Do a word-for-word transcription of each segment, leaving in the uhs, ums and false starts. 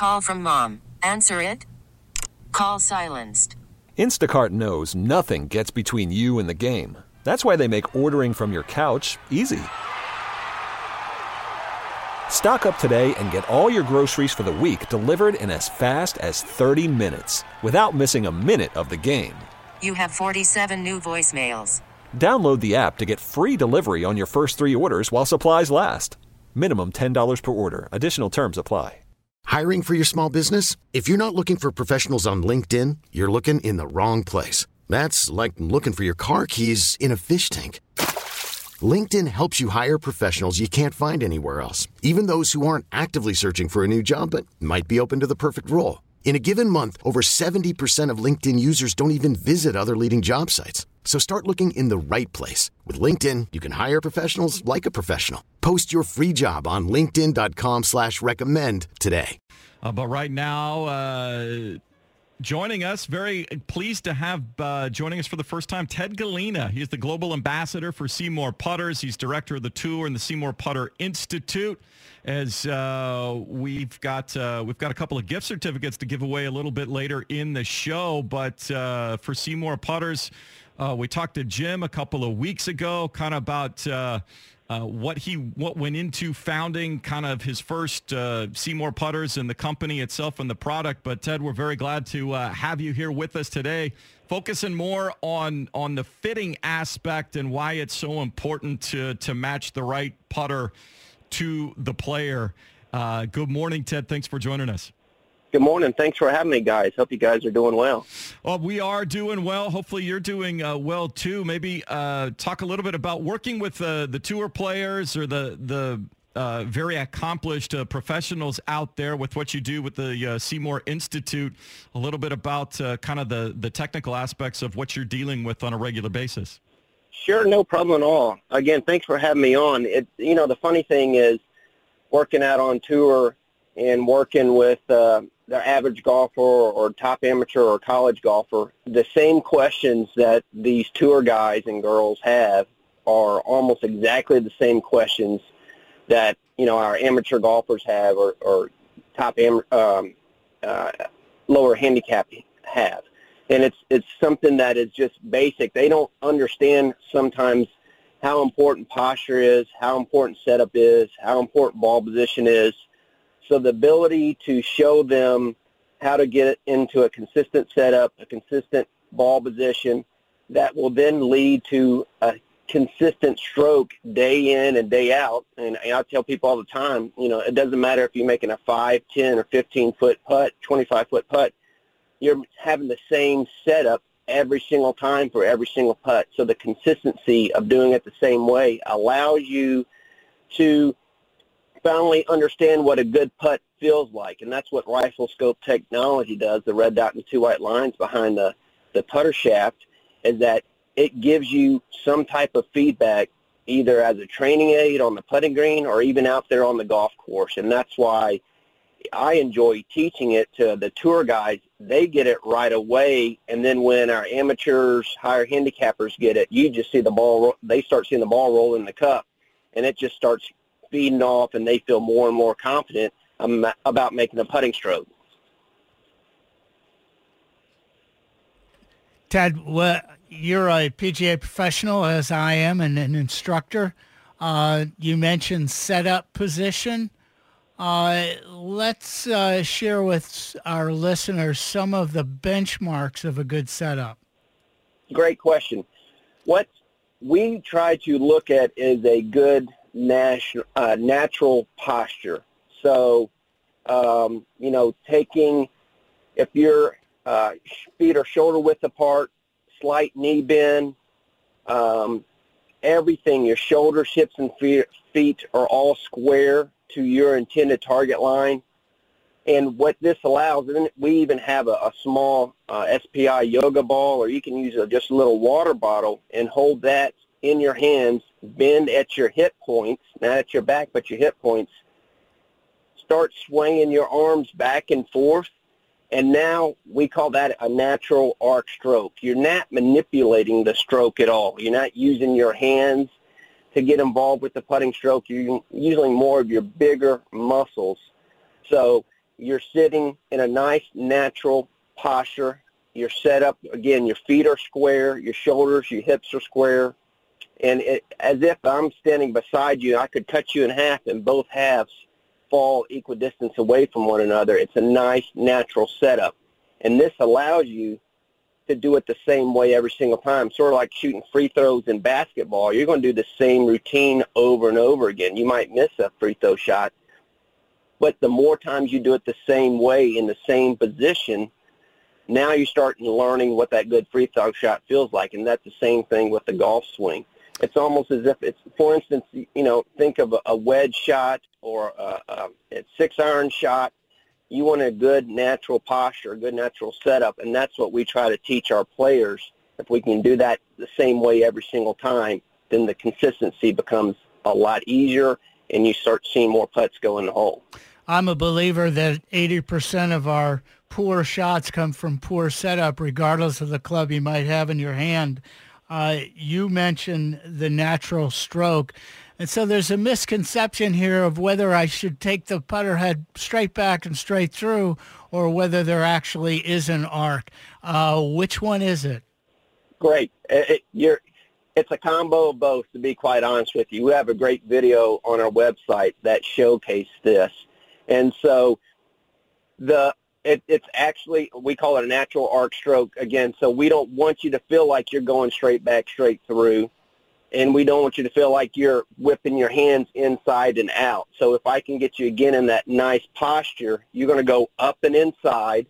Call from mom. Answer it. Call silenced. Instacart knows nothing gets between you and the game. That's why they make ordering from your couch easy. Stock up today and get all your groceries for the week delivered in as fast as thirty minutes without missing a minute of the game. You have forty-seven new voicemails. Download the app to get free delivery on your first three orders while supplies last. Minimum ten dollars per order. Additional terms apply. Hiring for your small business? If you're not looking for professionals on LinkedIn, you're looking in the wrong place. That's like looking for your car keys in a fish tank. LinkedIn helps you hire professionals you can't find anywhere else, even those who aren't actively searching for a new job but might be open to the perfect role. In a given month, over seventy percent of LinkedIn users don't even visit other leading job sites. So start looking in the right place. With LinkedIn, you can hire professionals like a professional. Post your free job on linkedin.com slash recommend today. Uh, but right now, uh, joining us, very pleased to have uh, joining us for the first time, Ted Galena. He's the global ambassador for Seymour Putters. He's director of the tour and the Seymour Putter Institute. As uh, we've got uh, we've got a couple of gift certificates to give away a little bit later in the show. But uh, for Seymour Putters, uh, we talked to Jim a couple of weeks ago, kind of about uh, uh, what he what went into founding kind of his first uh, Seymour Putters and the company itself and the product. But Ted, we're very glad to uh, have you here with us today, focusing more on on the fitting aspect and why it's so important to to match the right putter to the player. Uh, good morning, Ted. Thanks for joining us. Good morning. Thanks for having me, guys. Hope you guys are doing well. Well, we are doing well. Hopefully you're doing uh, well, too. Maybe uh, talk a little bit about working with uh, the tour players or the, the uh, very accomplished uh, professionals out there with what you do with the uh, Seymour Institute, a little bit about uh, kind of the, the technical aspects of what you're dealing with on a regular basis. Sure, no problem at all. Again, thanks for having me on. It, you know, the funny thing is working out on tour and working with uh, the average golfer or, or top amateur or college golfer, the same questions that these tour guys and girls have are almost exactly the same questions that, you know, our amateur golfers have or, or top am, um, uh, lower handicap have. And it's it's something that is just basic. They don't understand sometimes how important posture is, how important setup is, how important ball position is. So the ability to show them how to get it into a consistent setup, a consistent ball position, that will then lead to a consistent stroke day in and day out. And I tell people all the time, you know, it doesn't matter if you're making a five, ten, or fifteen-foot putt, twenty-five-foot putt. You're having the same setup every single time for every single putt. So the consistency of doing it the same way allows you to finally understand what a good putt feels like. And that's what rifle scope technology does, the red dot and two white lines behind the, the putter shaft, is that it gives you some type of feedback either as a training aid on the putting green or even out there on the golf course. And that's why I enjoy teaching it to the tour guys. They get it right away, and then when our amateurs, higher handicappers get it, you just see the ball, they start seeing the ball roll in the cup, and it just starts feeding off, and they feel more and more confident um, about making a putting stroke. Ted, well, you're a P G A professional, as I am, and an instructor. Uh, you mentioned setup position. Uh, let's uh, share with our listeners some of the benchmarks of a good setup. Great question. What we try to look at is a good nat- uh, natural posture. So, um, you know, taking, if your uh, feet are shoulder width apart, slight knee bend, um, everything, your shoulders, hips, and feet are all square to your intended target line. And what this allows, and we even have a, a small uh, S P I yoga ball, or you can use a, just a little water bottle and hold that in your hands, bend at your hip points, not at your back, but your hip points. Start swinging your arms back and forth, and now we call that a natural arc stroke. You're not manipulating the stroke at all. You're not using your hands to get involved with the putting stroke. You're using more of your bigger muscles. So you're sitting in a nice, natural posture. You're set up, again, your feet are square, your shoulders, your hips are square. And it, as if I'm standing beside you, I could cut you in half and both halves fall equidistance away from one another. It's a nice, natural setup. And this allows you to do it the same way every single time, sort of like shooting free throws in basketball. You're going to do the same routine over and over again. You might miss a free throw shot, but the more times you do it the same way in the same position, now you're starting learning what that good free throw shot feels like, and that's the same thing with the golf swing. It's almost as if it's, for instance, you know, think of a, a wedge shot or a, a, a six-iron shot. You want a good natural posture, a good natural setup, and that's what we try to teach our players. If we can do that the same way every single time, then the consistency becomes a lot easier, and you start seeing more putts go in the hole. I'm a believer that eighty percent of our poor shots come from poor setup, regardless of the club you might have in your hand. Uh, you mentioned the natural stroke. And so there's a misconception here of whether I should take the putter head straight back and straight through or whether there actually is an arc. Uh, which one is it? Great. It, it, you're, it's a combo of both, to be quite honest with you. We have a great video on our website that showcases this. And so the It, it's actually, we call it a natural arc stroke, again, so we don't want you to feel like you're going straight back, straight through, and we don't want you to feel like you're whipping your hands inside and out. So if I can get you, again, in that nice posture, you're going to go up and inside,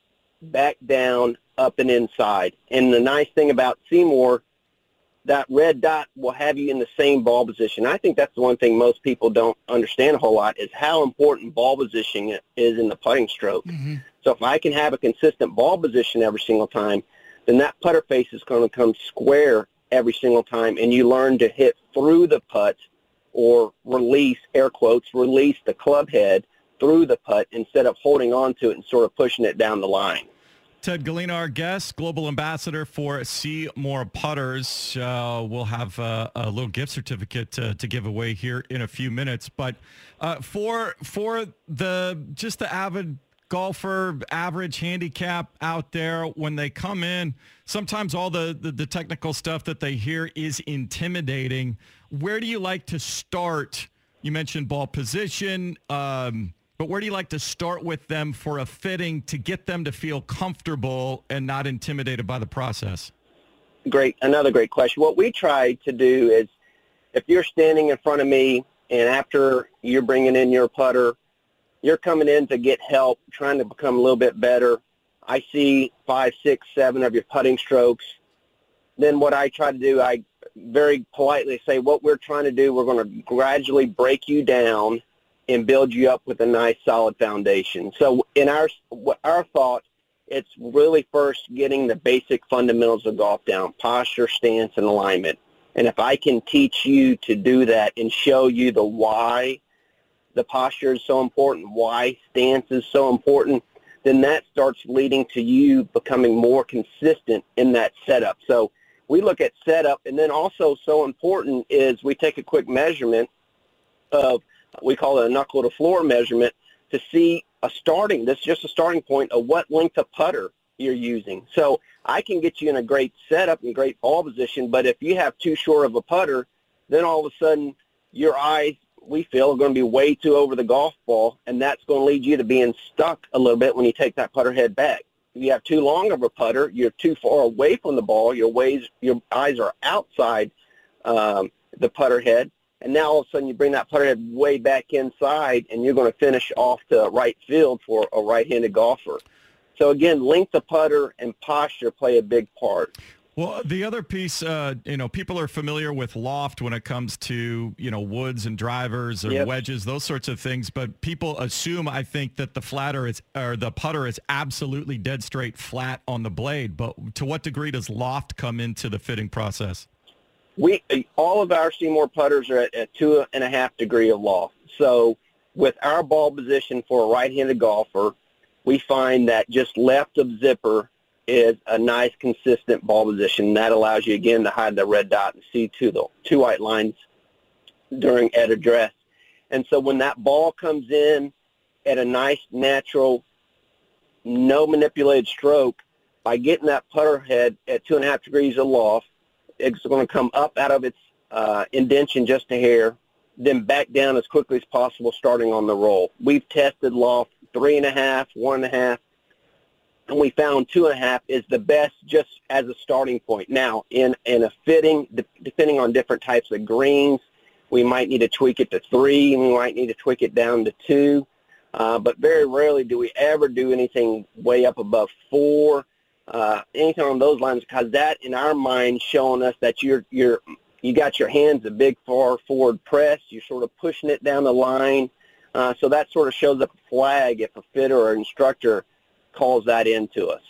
back down, up and inside. And the nice thing about Seymour, that red dot will have you in the same ball position. I think that's the one thing most people don't understand a whole lot is how important ball positioning is in the putting stroke. Mm-hmm. So if I can have a consistent ball position every single time, then that putter face is going to come square every single time, and you learn to hit through the putt or release, air quotes, release the club head through the putt instead of holding on to it and sort of pushing it down the line. Ted Galena, our guest, global ambassador for Seymour Putters. Uh, we'll have uh, a little gift certificate to, to give away here in a few minutes. But uh, for for the just the avid golfer, average handicap out there, when they come in, sometimes all the, the, the technical stuff that they hear is intimidating. Where do you like to start? You mentioned ball position. Um, But where do you like to start with them for a fitting to get them to feel comfortable and not intimidated by the process? Great. Another great question. What we try to do is if you're standing in front of me and after you're bringing in your putter, you're coming in to get help, trying to become a little bit better. I see five, six, seven of your putting strokes. Then what I try to do, I very politely say, what we're trying to do, we're going to gradually break you down and build you up with a nice solid foundation. So in our our thought, it's really first getting the basic fundamentals of golf down, posture, stance, and alignment. And if I can teach you to do that and show you the why the posture is so important, why stance is so important, then that starts leading to you becoming more consistent in that setup. So we look at setup, and then also so important is we take a quick measurement of, we call it a knuckle to floor measurement, to see a starting, this is just a starting point of what length of putter you're using. So I can get you in a great setup and great ball position, but if you have too short of a putter, then all of a sudden your eyes, we feel, are going to be way too over the golf ball, and that's going to lead you to being stuck a little bit when you take that putter head back. If you have too long of a putter, you're too far away from the ball, your ways, your eyes are outside um, the putter head, and now all of a sudden you bring that putter head way back inside, and you're going to finish off to right field for a right-handed golfer. So again, length of putter and posture play a big part. Well, the other piece, uh, you know, people are familiar with loft when it comes to, you know, woods and drivers or yep. wedges, those sorts of things. But people assume, I think, that the flatter is, or the putter is absolutely dead straight flat on the blade. But to what degree does loft come into the fitting process? We all of our Seymour putters are at a two and a half degree of loft. So with our ball position for a right-handed golfer, we find that just left of zipper is a nice, consistent ball position. That allows you, again, to hide the red dot and see two, the two white lines during at address. And so when that ball comes in at a nice, natural, no manipulated stroke by getting that putter head at two and a half degrees aloft. It's going to come up out of its uh, indention just a hair, then back down as quickly as possible, starting on the roll. We've tested loft three and a half, one and a half, and we found two and a half is the best just as a starting point. Now, in, in a fitting, de- depending on different types of greens, we might need to tweak it to three, and we might need to tweak it down to two. Uh, but very rarely do we ever do anything way up above four, uh, anything on those lines, because that, in our mind, showing us that you're you're you got your hands a big far forward press. You're sort of pushing it down the line. Uh, so that sort of shows up a flag if a fitter or instructor calls that into us.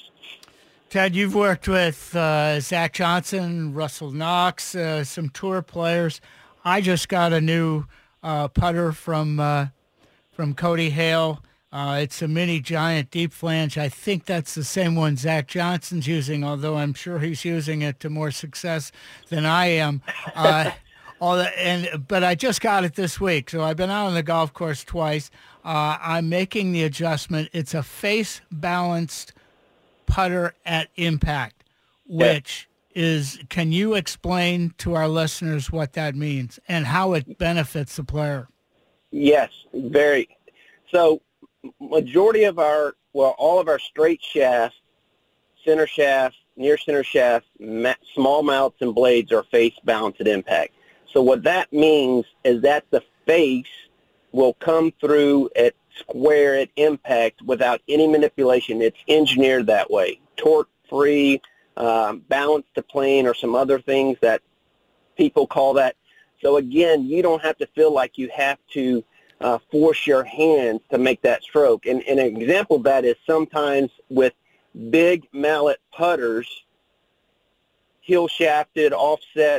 Ted, you've worked with uh, Zach Johnson, Russell Knox, uh, some tour players. I just got a new uh, putter from uh, from Cody Hale. Uh, it's a mini giant deep flange. I think that's the same one Zach Johnson's using, although I'm sure he's using it to more success than I am. Uh, all the, and but I just got it this week, so I've been out on the golf course twice. Uh, I'm making the adjustment. It's a face-balanced putter at impact, which yeah. is, can you explain to our listeners what that means and how it benefits the player? Yes, very. So majority of our, well, all of our straight shafts, center shafts, near center shafts, ma- small mouths and blades are face-balanced at impact. So what that means is that the face will come through at square at impact without any manipulation. It's engineered that way. Torque-free, um, balance to plane, or some other things that people call that. So again, you don't have to feel like you have to uh, force your hands to make that stroke. And, and an example of that is sometimes with big mallet putters, heel shafted, offset,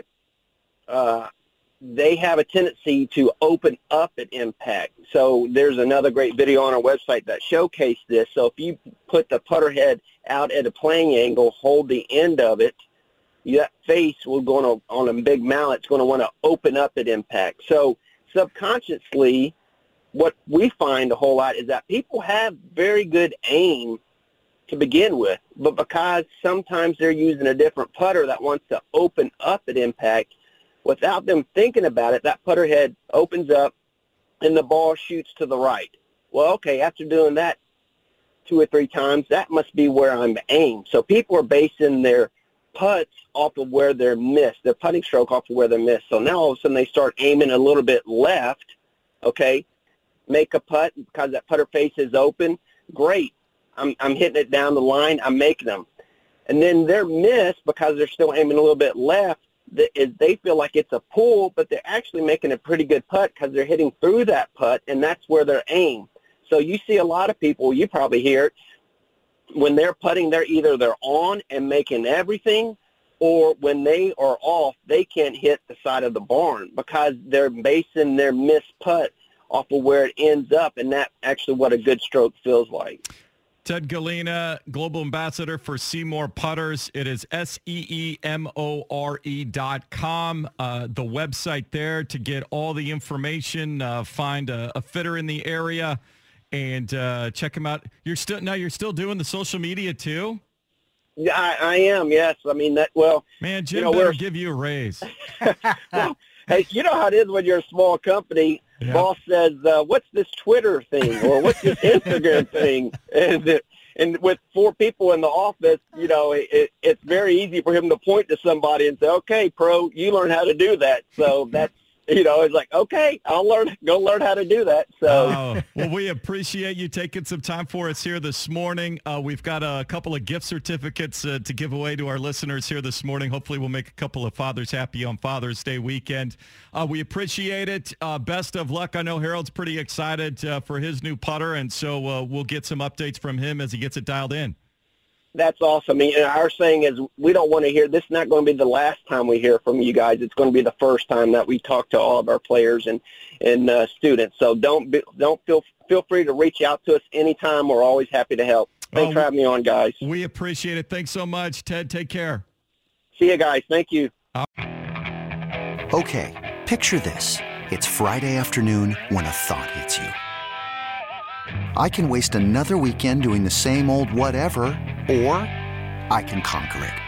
uh, they have a tendency to open up at impact. So there's another great video on our website that showcased this. So if you put the putter head out at a playing angle, hold the end of it, that face will go on a, on a big mallet. It's going to want to open up at impact. So subconsciously, what we find a whole lot is that people have very good aim to begin with, but because sometimes they're using a different putter that wants to open up at impact, without them thinking about it, that putter head opens up and the ball shoots to the right. Well, okay, after doing that two or three times, that must be where I'm aimed. So people are basing their putts off of where they're missed, their putting stroke off of where they're missed. So now all of a sudden they start aiming a little bit left, okay, make a putt because that putter face is open. Great. I'm, I'm hitting it down the line. I'm making them. And then they're missed because they're still aiming a little bit left. Is they feel like it's a pull, but they're actually making a pretty good putt because they're hitting through that putt, and that's where they're aimed. So you see a lot of people, you probably hear it, when they're putting, they're either they're on and making everything, or when they are off, they can't hit the side of the barn because they're basing their missed putt off of where it ends up, and that's actually what a good stroke feels like. Ted Galina, Global Ambassador for Seymour Putters. It is S E E M O R E dot com, uh, the website there to get all the information, uh, find a, a fitter in the area, and uh, check him out. You're still now. You're still doing the social media too. Yeah, I, I am. Yes, I mean that. Well, man, Jim you know, better we're, give you a raise. Well, hey, you know how it is when you're a small company. Yeah. Boss says, uh, what's this Twitter thing, or what's this Instagram thing? And uh, and with four people in the office, you know, it, it, it's very easy for him to point to somebody and say, okay, pro, you learn how to do that. So that's, you know, it's like, okay, I'll learn, go learn how to do that. So, oh, well, we appreciate you taking some time for us here this morning. Uh, we've got a couple of gift certificates uh, to give away to our listeners here this morning. Hopefully we'll make a couple of fathers happy on Father's Day weekend. Uh, we appreciate it. Uh, best of luck. I know Harold's pretty excited uh, for his new putter, and so uh, we'll get some updates from him as he gets it dialed in. That's awesome. I mean, our saying is we don't want to hear, this is not going to be the last time we hear from you guys. It's going to be the first time that we talk to all of our players and, and uh, students. So don't be, don't feel feel free to reach out to us anytime. We're always happy to help. Thanks oh, for having me on, guys. We appreciate it. Thanks so much, Ted. Take care. See you guys. Thank you. Uh- okay, picture this. It's Friday afternoon when a thought hits you. I can waste another weekend doing the same old whatever, or I can conquer it.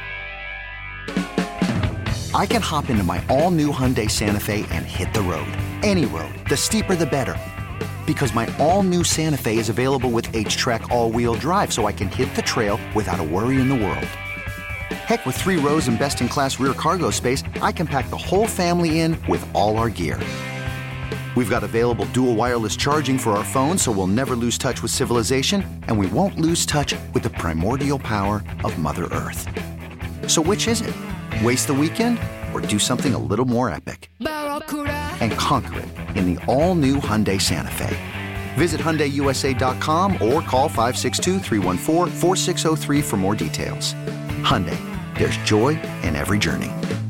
I can hop into my all-new Hyundai Santa Fe and hit the road. Any road. The steeper, the better. Because my all-new Santa Fe is available with H-Track all-wheel drive, so I can hit the trail without a worry in the world. Heck, with three rows and best-in-class rear cargo space, I can pack the whole family in with all our gear. We've got available dual wireless charging for our phones, so we'll never lose touch with civilization, and we won't lose touch with the primordial power of Mother Earth. So which is it? Waste the weekend or do something a little more epic? And conquer it in the all-new Hyundai Santa Fe. Visit Hyundai U S A dot com or call five six two, three one four, four six zero three for more details. Hyundai, there's joy in every journey.